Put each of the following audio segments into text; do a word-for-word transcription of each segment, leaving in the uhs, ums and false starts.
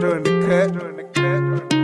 doing the cut, doing the cut, doing the cut.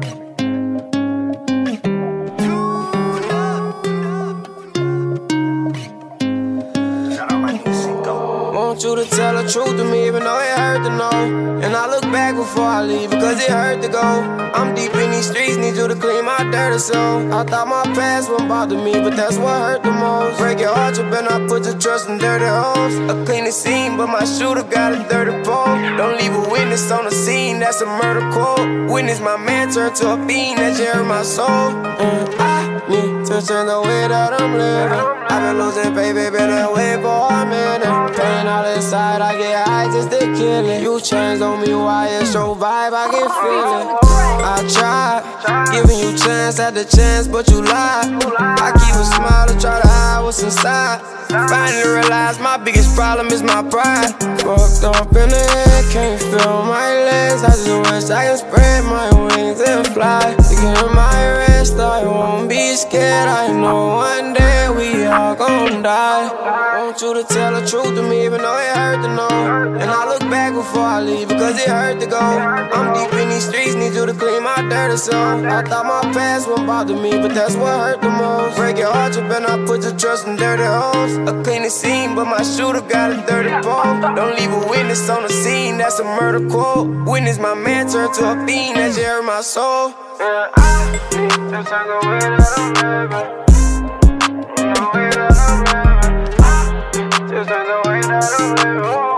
Want you to tell the truth to me, even though it hurt to know. And I look back before I leave, because it hurt to go. I'm deep in these streets, need you to clean my dirty soul. I thought my past wouldn't bother me, but that's what hurt the most. Break your heart, you better not put your trust in dirty hoes. A clean scene, but my shooter got a dirty pole. Don't leave a witness on the scene, that's a murder quote. Witness my man turn to a fiend, that you hurt my soul. And I need to change the way that I'm living. I've been losing faith, been that way for a minute. Pain all inside, I get high just to kill it. You changed on me, why it's your vibe, I can feel it. I tried, giving you chance after chance, but you lied. I keep a smile to try to hide what's inside. Finally realized my biggest problem is my pride. Fucked up in the head, can't feel my legs. I just wish I could spread my wings and fly. To get my rest, I won't be scared. I know one day we all gon' die. Want you to tell the truth to me, even though it hurt to know. And I look back before I leave, because it hurt to go. I'm deep in these streets, need you to clean my dirty soul. I thought my past wouldn't bother me, but that's what hurt the most. Break your heart, you better not put your trust in dirty hoes. A clean scene, but my shooter got a dirty pole. Don't leave a witness on the scene, that's a murder quote. Witness my man turn to a fiend, that you hurt my soul. Yeah, I need to change the way that I'm living. The way that I'm living. I need to change the way that I'm living.